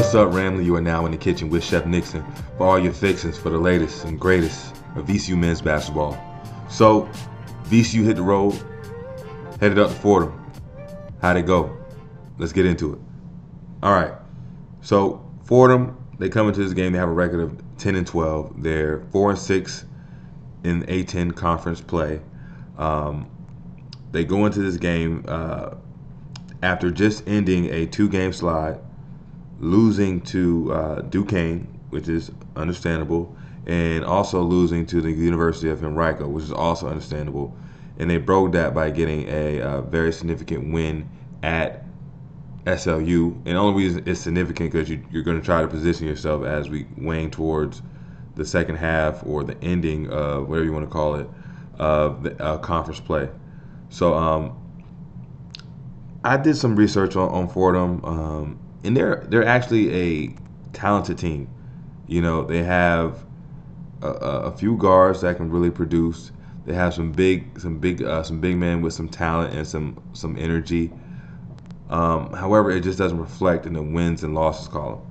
What's up, Ramley? You are now in the kitchen with Chef Nixon for all your fixings for the latest and greatest of VCU men's basketball. So, VCU hit the road, headed up to Fordham. How'd it go? Let's get into it. All right. So, Fordham, they come into this game. They have a record of 10-12. They're 4-6 in A10 conference play. They go into this game after just ending a 2-game slide, losing to Duquesne, which is understandable, and also losing to the University of Henrico, which is also understandable. And they broke that by getting a very significant win at SLU. And the only reason it's significant because you're going to try to position yourself as we weighing towards the second half or the ending of whatever you want to call it of the conference play. So I did some research on Fordham. And they're actually a talented team. You know, they have a few guards that can really produce. They have some big men with some talent and some energy. However, it just doesn't reflect in the wins and losses column.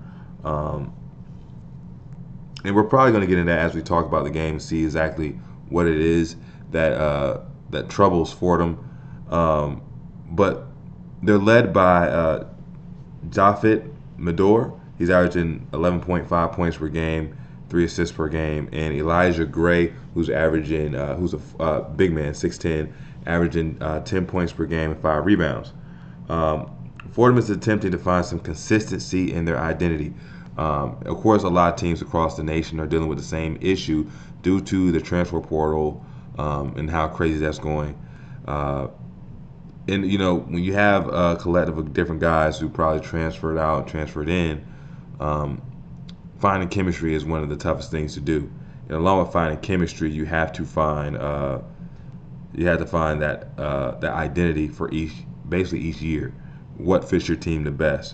And we're probably going to get into that as we talk about the game and see exactly what it is that troubles Fordham. But they're led by Jafet Medor. He's averaging 11.5 points per game, 3 assists per game, and Elijah Gray, who's averaging, who's a big man, 6'10", averaging 10 points per game and 5 rebounds. Fordham is attempting to find some consistency in their identity. Of course, a lot of teams across the nation are dealing with the same issue due to the transfer portal and how crazy that's going. And, you know, when you have a collective of different guys who probably transferred out, transferred in, finding chemistry is one of the toughest things to do. And along with finding chemistry, you have to find that identity for each year. What fits your team the best?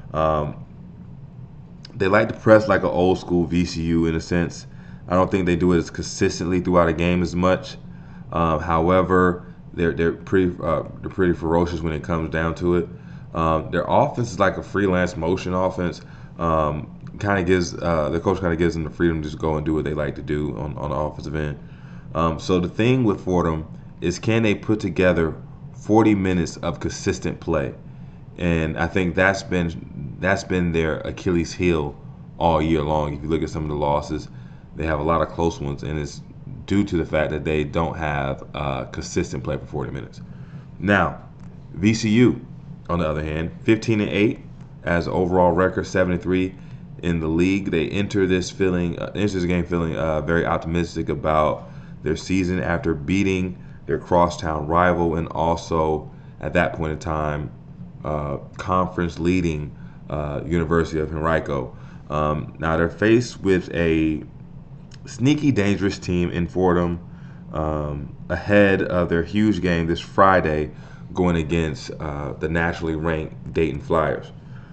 They like to press like an old school VCU in a sense. I don't think they do it as consistently throughout a game as much. However, they're pretty ferocious when it comes down to it. Their offense is like a freelance motion offense. Kind of gives the coach kind of gives them the freedom to just go and do what they like to do on the offensive end. So the thing with Fordham is, can they put together 40 minutes of consistent play? And I think that's been their Achilles heel all year long. If you look at some of the losses, they have a lot of close ones, and it's due to the fact that they don't have consistent play for 40 minutes. Now, VCU, on the other hand, 15-8 as overall record, 7-3 in the league. They enter this game feeling very optimistic about their season after beating their crosstown rival and also at that point in time conference leading University of Henrico. Now they're faced with a sneaky, dangerous team in Fordham ahead of their huge game this Friday going against the nationally ranked Dayton Flyers.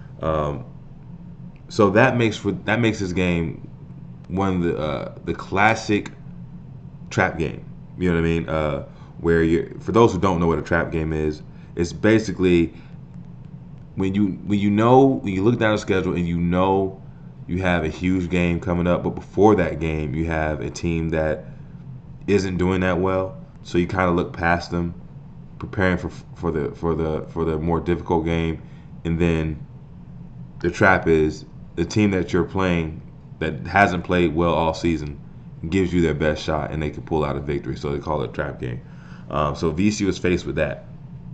So that makes this game one of the classic trap game. You know what I mean? Where for those who don't know what a trap game is, it's basically when you look down the schedule and you have a huge game coming up, but before that game you have a team that isn't doing that well, so you kind of look past them, preparing for the more difficult game, and then the trap is the team that you're playing that hasn't played well all season gives you their best shot and they can pull out a victory, so they call it a trap game. So VCU is faced with that.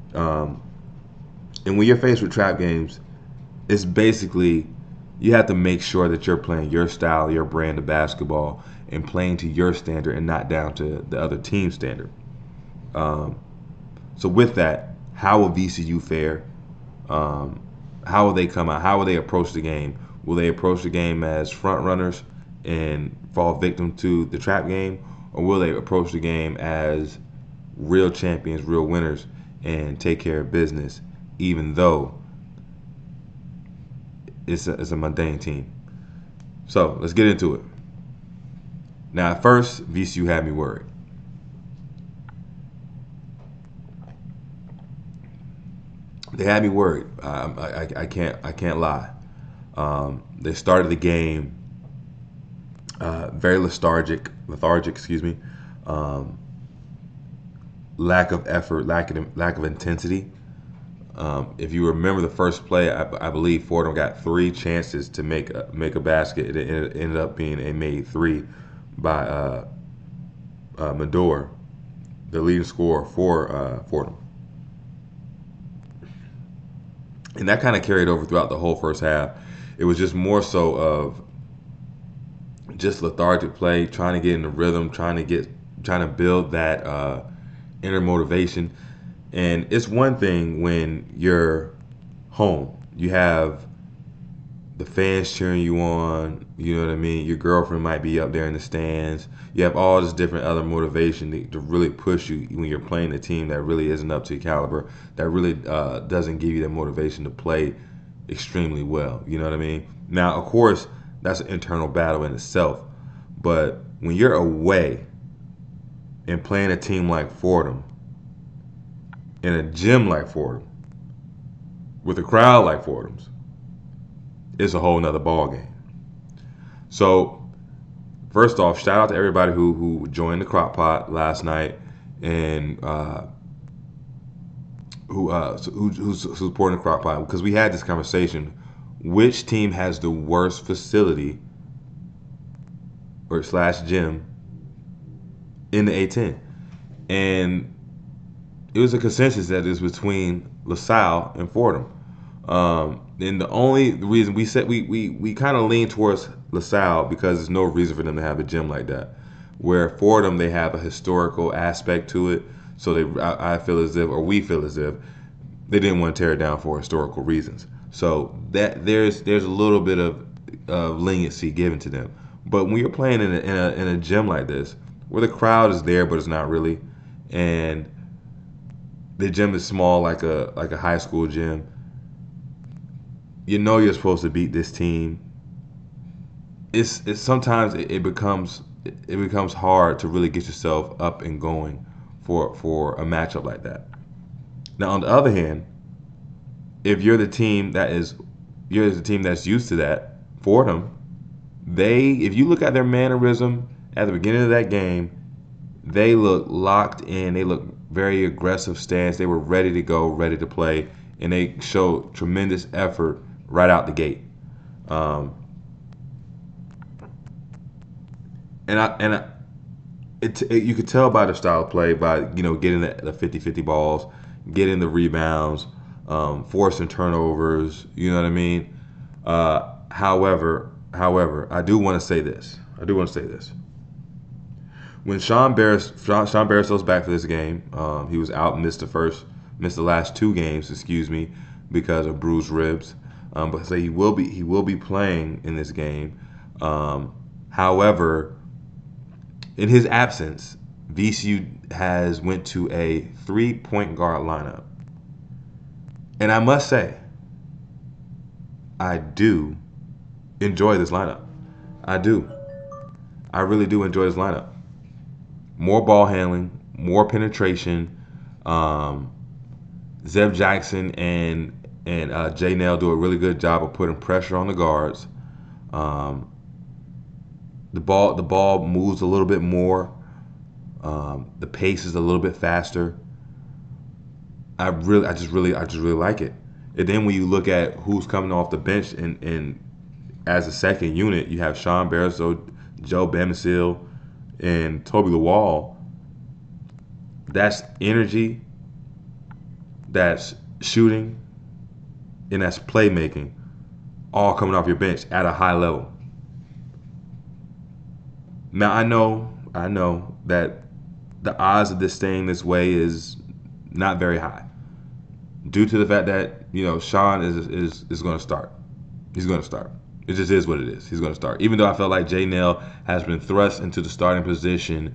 And when you're faced with trap games, it's basically you have to make sure that you're playing your style, your brand of basketball, and playing to your standard and not down to the other team's standard. So with that, how will VCU fare? How will they come out? How will they approach the game? Will they approach the game as front runners and fall victim to the trap game? Or will they approach the game as real champions, real winners, and take care of business, even though it's a mundane team? So let's get into it. Now, at first, VCU had me worried. They had me worried. I can't lie. They started the game very lethargic, excuse me. Um, Lack of effort, lack of intensity. If you remember the first play, I believe Fordham got 3 chances to make a basket. It ended up being a made 3 by Medor, the leading scorer for Fordham. And that kind of carried over throughout the whole first half. It was just more so of just lethargic play, trying to get in the rhythm, trying to build that inner motivation. And it's one thing when you're home, you have the fans cheering you on. You know what I mean? Your girlfriend might be up there in the stands. You have all this different other motivation to really push you when you're playing a team that really isn't up to your caliber, that really doesn't give you that motivation to play extremely well. You know what I mean? Now, of course, that's an internal battle in itself. But when you're away and playing a team like Fordham, in a gym like Fordham, with a crowd like Fordham's, it's a whole nother ball game. So, first off, shout out to everybody who joined the crock pot last night and who's supporting the crock pot, because we had this conversation. Which team has the worst facility or / gym in the A10? And it was a consensus that is between LaSalle and Fordham. And the only reason we said we kind of lean towards LaSalle because there's no reason for them to have a gym like that. Where Fordham, they have a historical aspect to it, so I feel as if, or we feel as if, they didn't want to tear it down for historical reasons. So that there's a little bit of leniency given to them. But when you're playing in a gym like this, where the crowd is there but it's not really, and the gym is small like a high school gym, you know you're supposed to beat this team. It's sometimes it becomes hard to really get yourself up and going for a matchup like that. Now, on the other hand, if you're the team that's used to that, Fordham, if you look at their mannerism at the beginning of that game, they look locked in. They look very aggressive stance. They were ready to go, ready to play, and they showed tremendous effort right out the gate. You could tell by the style of play, by getting the 50-50 balls, getting the rebounds, forcing turnovers. You know what I mean? However, I do want to say this. When Sean Barristow's back for this game, he was out and missed the last 2 games, because of bruised ribs. But so he will be playing in this game. However, in his absence, VCU has went to a 3-point guard lineup, and I must say, I do enjoy this lineup. I do. I really do enjoy this lineup. More ball handling, more penetration. Zeb Jackson and Jay Nell do a really good job of putting pressure on the guards. The ball moves a little bit more. The pace is a little bit faster. I just really like it. And then when you look at who's coming off the bench and as a second unit, you have Sean Barrow, Joe Bamisil, and Toby Lawal. That's energy, that's shooting, and that's playmaking, all coming off your bench at a high level. Now I know that the odds of this staying this way is not very high, due to the fact that Sean is going to start. He's going to start. It just is what it is. He's going to start. Even though I felt like Jay Nell has been thrust into the starting position,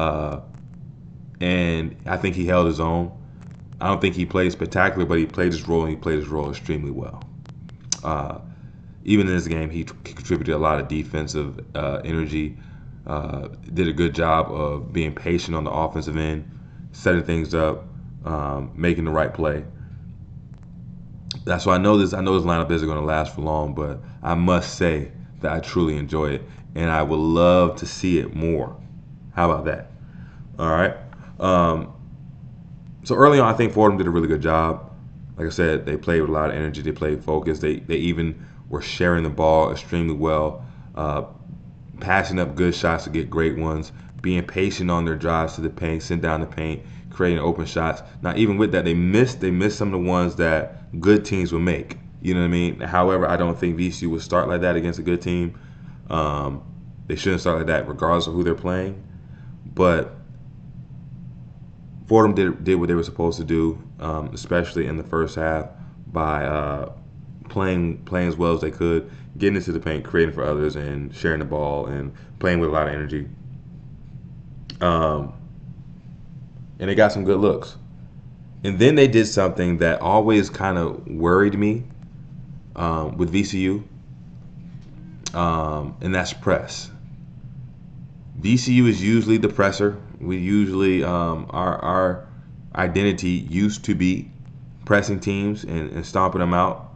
and I think he held his own. I don't think he played spectacular, but he played his role, and he played his role extremely well. Even in this game, he contributed a lot of defensive energy. Did a good job of being patient on the offensive end, setting things up, making the right play. That's why I know this. I know this lineup isn't going to last for long, but I must say that I truly enjoy it, and I would love to see it more. How about that? All right. Um, so early on, I think Fordham did a really good job. Like I said, they played with a lot of energy. They played focused. They even were sharing the ball extremely well, passing up good shots to get great ones, being patient on their drives to the paint, send down the paint, creating open shots. Now, even with that, they missed some of the ones that good teams would make. You know what I mean? However, I don't think VCU would start like that against a good team. They shouldn't start like that regardless of who they're playing. But Fordham did what they were supposed to do, especially in the first half by playing as well as they could, getting into the paint, creating for others, and sharing the ball and playing with a lot of energy. And they got some good looks. And then they did something that always kind of worried me with VCU, and that's press. VCU is usually the presser. We usually our identity used to be pressing teams and stomping them out.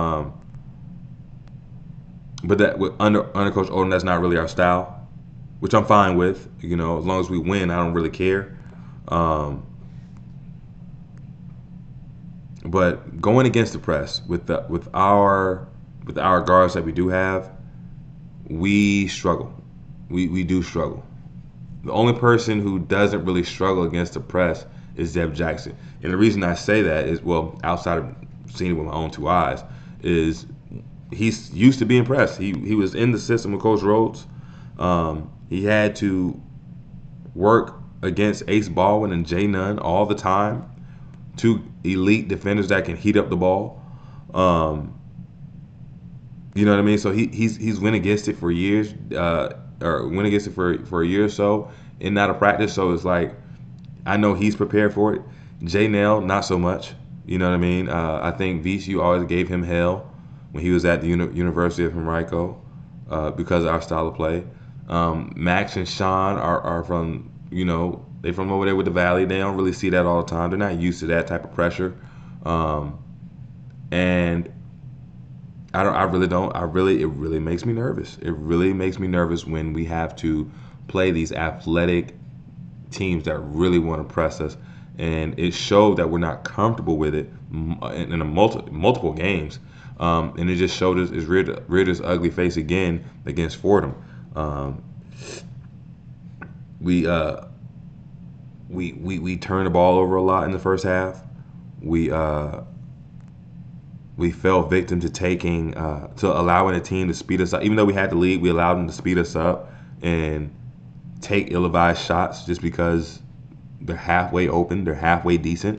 But that under Coach Odom, that's not really our style, which I'm fine with. You know, as long as we win, I don't really care. But going against the press with our guards that we do have, we struggle. We do struggle. The only person who doesn't really struggle against the press is Zeb Jackson. And the reason I say that is, well, outside of seeing it with my own two eyes, is he's used to being pressed. He was in the system with Coach Rhodes. He had to work against Ace Baldwin and Jay Nunn all the time, two elite defenders that can heat up the ball. You know what I mean? So he's went against it for years, or went against it for a year or so, and out of practice. So it's like, I know he's prepared for it. Jay Nell, not so much. You know what I mean? I think VCU always gave him hell when he was at the University of Henrico because of our style of play. Max and Sean are from, they from over there with the Valley. They don't really see that all the time. They're not used to that type of pressure. And it really makes me nervous. It really makes me nervous when we have to play these athletic teams that really want to press us. And it showed that we're not comfortable with it in multiple games. And it just showed us, reared its ugly face again against Fordham. We turned the ball over a lot in the first half. We fell victim to allowing a team to speed us up. Even though we had the lead, we allowed them to speed us up and take ill-advised shots just because they're halfway open, they're halfway decent.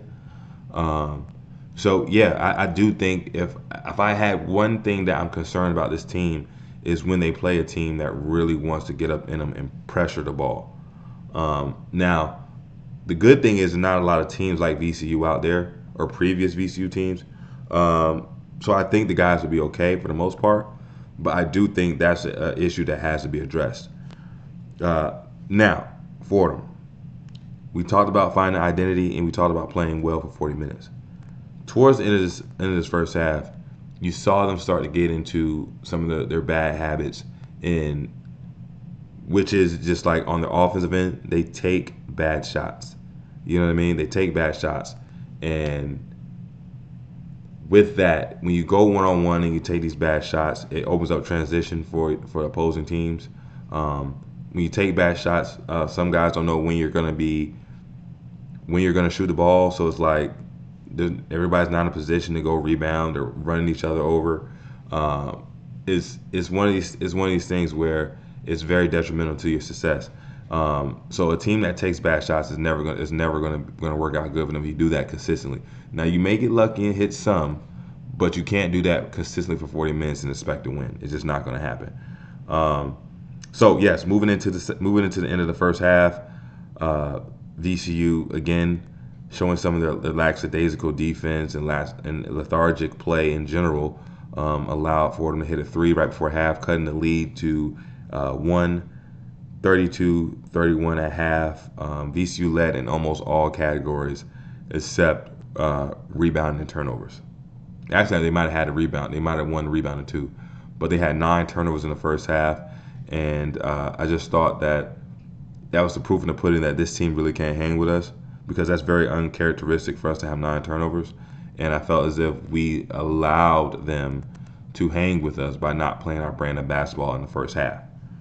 So yeah, I do think if I had one thing that I'm concerned about this team is when they play a team that really wants to get up in them and pressure the ball. Now, the good thing is not a lot of teams like VCU out there or previous VCU teams. So I think the guys will be okay for the most part, but I do think that's an issue that has to be addressed. Now, Fordham. We talked about finding identity and we talked about playing well for 40 minutes. Towards the end of this first half, you saw them start to get into some of their bad habits, which is just like on the offensive end, they take bad shots. You know what I mean? They take bad shots. And with that, when you go one-on-one and you take these bad shots, it opens up transition for opposing teams. When you take bad shots, some guys don't know when you're going to shoot the ball. So it's like everybody's not in a position to go rebound or running each other over. It's one of these things where it's very detrimental to your success. So a team that takes bad shots is never going to work out good for them if you do that consistently. Now you may get lucky and hit some, but you can't do that consistently for 40 minutes and expect to win. It's just not going to happen. So yes, moving into the end of the first half, VCU again showing some of their lackadaisical defense and lethargic play in general allowed Fordham to hit a three right before half, cutting the lead to 32-31 at half. VCU led in almost all categories except rebounding and turnovers. Actually, they might have had a rebound. They might have won the rebound or two, but they had 9 turnovers in the first half, and I just thought that was the proof in the pudding that this team really can't hang with us, because that's very uncharacteristic for us to have 9 turnovers. And I felt as if we allowed them to hang with us by not playing our brand of basketball in the first half.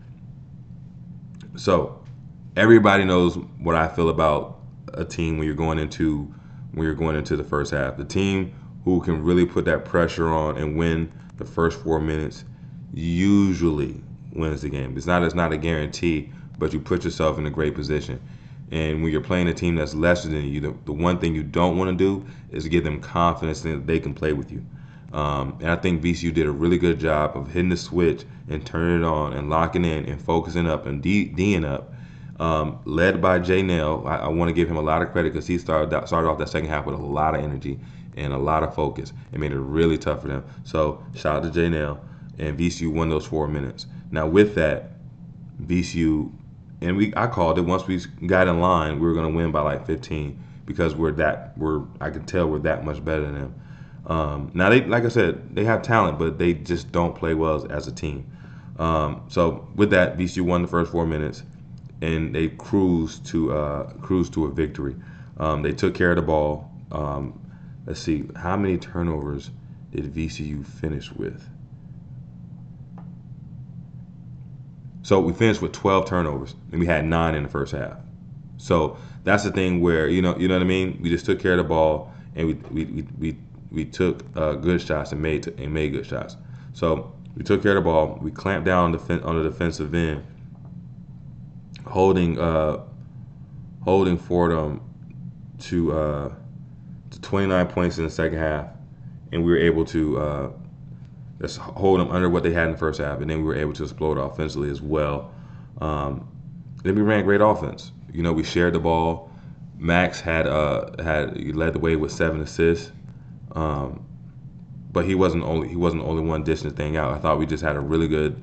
So everybody knows what I feel about a team when you're going into the first half. The team who can really put that pressure on and win the first 4 minutes usually wins the game. It's not a guarantee, but you put yourself in a great position. And when you're playing a team that's lesser than you, the one thing you don't want to do is give them confidence that they can play with you. And I think VCU did a really good job of hitting the switch and turning it on and locking in and focusing up and D'ing up. Led by Jay Nell. I want to give him a lot of credit because he started off that second half with a lot of energy and a lot of focus and made it really tough for them. So shout out to Jay Nell, and VCU won those 4 minutes. Now with that, VCU, and I called it once we got in line, we were going to win by like 15 because I could tell we're that much better than them. Now they, like I said, they have talent, but they just don't play well as a team. So with that, VCU won the first 4 minutes, and they cruised to a victory. They took care of the ball. Let's see, how many turnovers did VCU finish with? So we finished with 12 turnovers, and we had 9 in the first half. So that's the thing where you know what I mean. We just took care of the ball, and we took good shots and made good shots. So we took care of the ball. We clamped down on the defensive end, holding Fordham to 29 points in the second half, and we were able to just hold them under what they had in the first half, and then we were able to explode offensively as well. Then we ran great offense. We shared the ball. Max had led the way with 7 assists, but he wasn't the only one dishing the thing out. I thought we just had a really good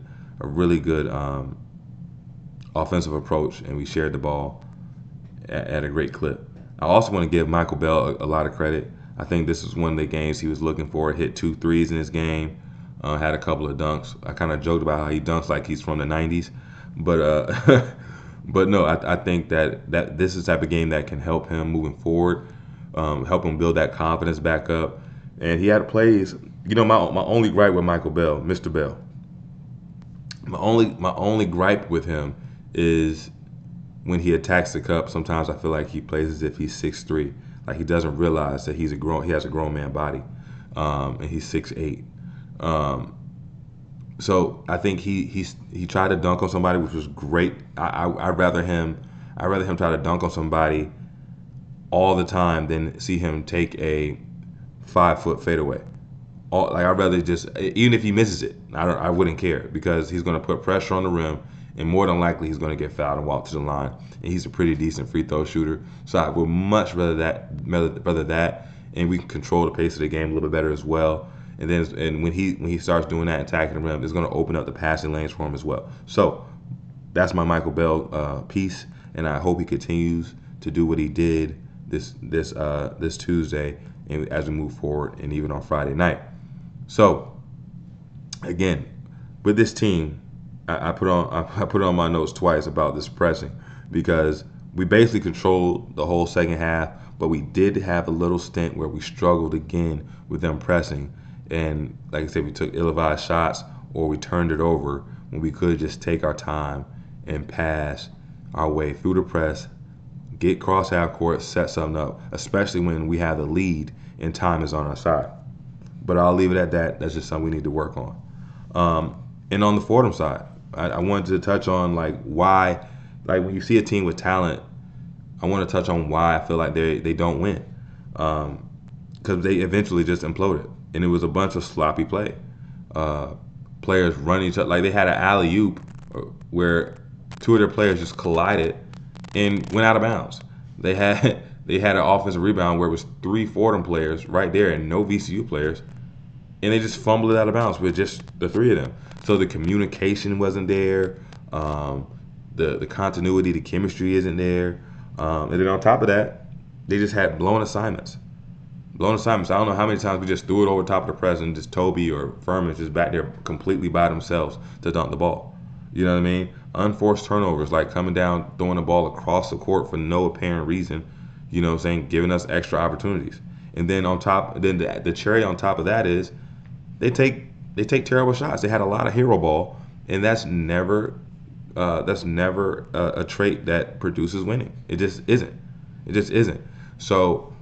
offensive approach, and we shared the ball at a great clip. I also want to give Michael Bell a lot of credit. I think this was one of the games he was looking for. Hit 2 threes in this game. Had a couple of dunks. I kind of joked about how he dunks like he's from the 90s. But but no, I think that this is the type of game that can help him moving forward, help him build that confidence back up. And he had plays. My only gripe with Michael Bell, Mr. Bell, my only gripe with him is when he attacks the cup. Sometimes I feel like he plays as if he's 6'3", like he doesn't realize that he has a grown man body, and he's 6'8". So I think he tried to dunk on somebody, which was great. I'd rather him try to dunk on somebody all the time than see him take a 5-foot fadeaway. I'd rather just, even if he misses it, I wouldn't care, because he's going to put pressure on the rim, and more than likely he's going to get fouled and walk to the line. And he's a pretty decent free throw shooter, so I would much rather that, and we can control the pace of the game a little bit better as well. And when he starts doing that, attacking the rim, it's going to open up the passing lanes for him as well. So that's my Michael Bell piece, and I hope he continues to do what he did this Tuesday, and as we move forward, and even on Friday night. So again, with this team, I put on my notes twice about this pressing, because we basically controlled the whole second half, but we did have a little stint where we struggled again with them pressing. And like I said, we took ill-advised shots, or we turned it over when we could just take our time and pass our way through the press, get cross half court, set something up, especially when we have the lead and time is on our side. But I'll leave it at that. That's just something we need to work on. And on the Fordham side, I wanted to touch on why, when you see a team with talent, I want to touch on why I feel like they don't win, because they eventually just imploded. And it was a bunch of sloppy play. Players running each other. Like, they had an alley-oop where 2 of their players just collided and went out of bounds. They had an offensive rebound where it was 3 Fordham players right there and no VCU players, and they just fumbled it out of bounds with just the 3 of them. So the communication wasn't there. The continuity, the chemistry isn't there. And then on top of that, they just had blown blown assignments. I don't know how many times we just threw it over top of the press and just Toby or Furman just back there completely by themselves to dunk the ball. You know what I mean? Unforced turnovers, like coming down, throwing the ball across the court for no apparent reason. You know what I'm saying? Giving us extra opportunities. And then on top, then the cherry on top of that is they take terrible shots. They had a lot of hero ball, and that's never a trait that produces winning. It just isn't. It just isn't. So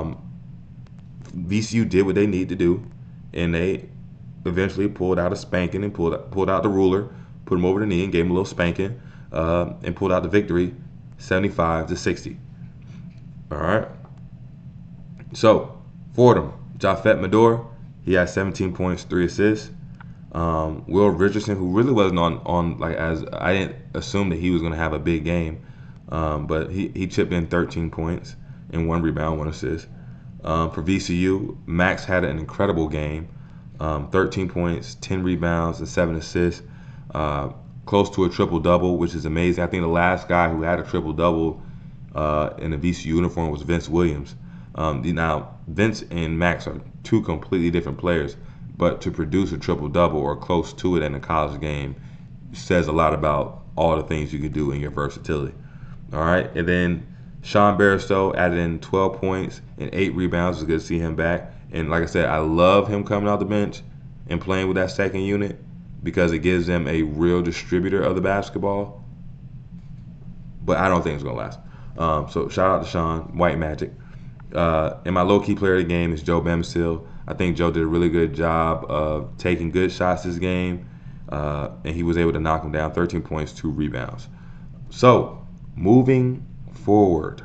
VCU did what they need to do, and they eventually pulled out a spanking and pulled out the ruler, put them over the knee and gave them a little spanking, and pulled out the victory, 75-60. All right. So Fordham, Jafet Medor, he had 17 points, 3 assists. Will Richardson, who really wasn't on like, as I didn't assume that he was going to have a big game, but he chipped in 13 points and 1 rebound, 1 assist. For VCU, Max had an incredible game, 13 points, 10 rebounds, and 7 assists, close to a triple-double, which is amazing. I think the last guy who had a triple-double in a VCU uniform was Vince Williams. Now, Vince and Max are 2 completely different players, but to produce a triple-double or close to it in a college game says a lot about all the things you can do in your versatility. All right, and then Sean Barstow added in 12 points and 8 rebounds. It's good to see him back. And like I said, I love him coming off the bench and playing with that second unit because it gives them a real distributor of the basketball. But I don't think it's going to last. So shout out to Sean, White Magic. And my low-key player of the game is Joe Bamsil. I think Joe did a really good job of taking good shots this game, and he was able to knock them down, 13 points, 2 rebounds. So, moving forward,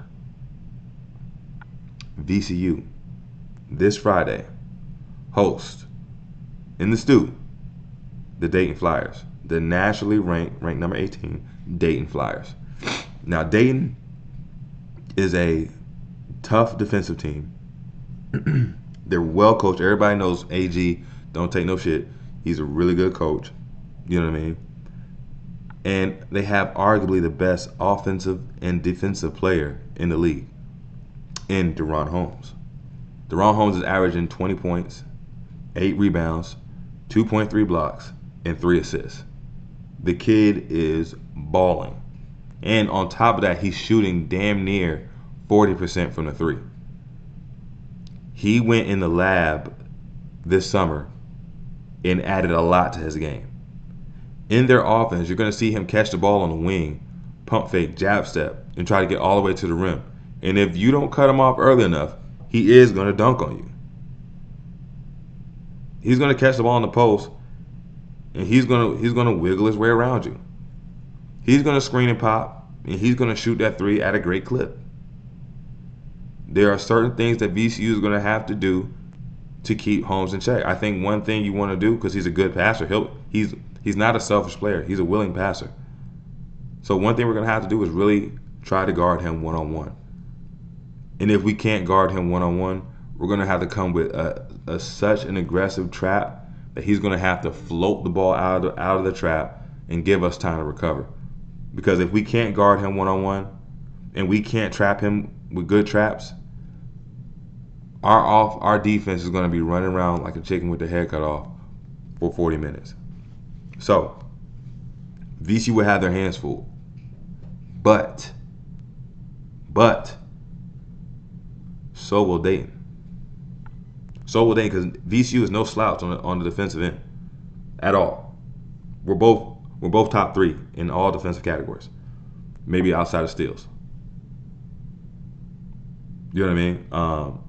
VCU, this Friday, host, in the stew, the Dayton Flyers, the nationally ranked number 18, Dayton Flyers. Now, Dayton is a tough defensive team. They're well coached. Everybody knows AG don't take no shit. He's a really good coach. You know what I mean? And they have arguably the best offensive and defensive player in the league in DaRon Holmes. DaRon Holmes is averaging 20 points, 8 rebounds, 2.3 blocks, and 3 assists. The kid is balling. And on top of that, he's shooting damn near 40% from the 3. He went in the lab this summer and added a lot to his game. In their offense, you're going to see him catch the ball on the wing, pump fake, jab step, and try to get all the way to the rim. And if you don't cut him off early enough, he is going to dunk on you. He's going to catch the ball on the post, and he's going to wiggle his way around you. He's going to screen and pop, and he's going to shoot that 3 at a great clip. There are certain things that VCU is going to have to do to keep Holmes in check. I think one thing you want to do, because he's a good passer, he's not a selfish player. He's a willing passer. So one thing we're going to have to do is really try to guard him one-on-one. And if we can't guard him one-on-one, we're going to have to come with such an aggressive trap that he's going to have to float the ball out of the trap and give us time to recover. Because if we can't guard him one-on-one and we can't trap him with good traps, our defense is going to be running around like a chicken with their head cut off for 40 minutes. So, VCU will have their hands full. But, so will Dayton. So will Dayton, because VCU is no slouch on the defensive end at all. We're both top 3 in all defensive categories, maybe outside of steals. You know what I mean?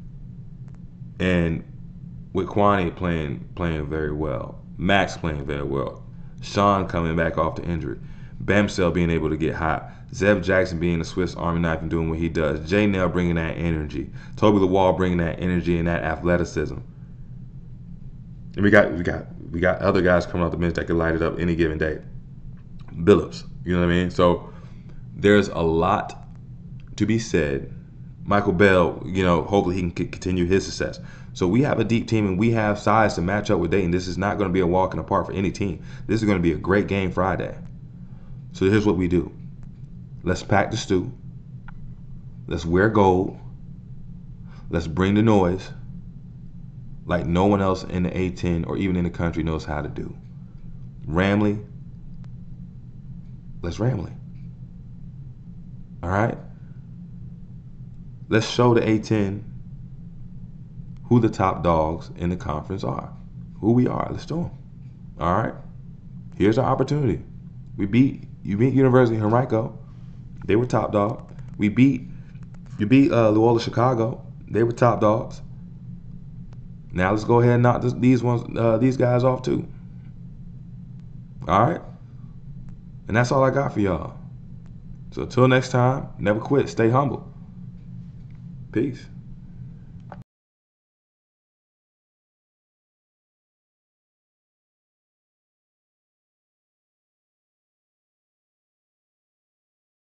And with Kwani playing very well, Max playing very well, Sean coming back off the injury, Bamsell being able to get hot, Zeb Jackson being a Swiss Army knife and doing what he does, Jay Nell bringing that energy, Toby Lawal bringing that energy and that athleticism. And we got other guys coming off the bench that could light it up any given day. Billups, you know what I mean? So there's a lot to be said. Michael Bell, hopefully he can continue his success. So we have a deep team and we have size to match up with Dayton. This is not going to be a walk in the park for any team. This is going to be a great game Friday. So here's what we do. Let's pack the stew. Let's wear gold. Let's bring the noise like no one else in the A10 or even in the country knows how to do. Ramley, let's Ramley. All right? Let's show the A10 who the top dogs in the conference are. Who we are. Let's do them. All right? Here's our opportunity. You beat University of Henrico. They were top dog. You beat Loyola Chicago. They were top dogs. Now let's go ahead and knock these guys off too. All right? And that's all I got for y'all. So until next time, never quit. Stay humble. Peace.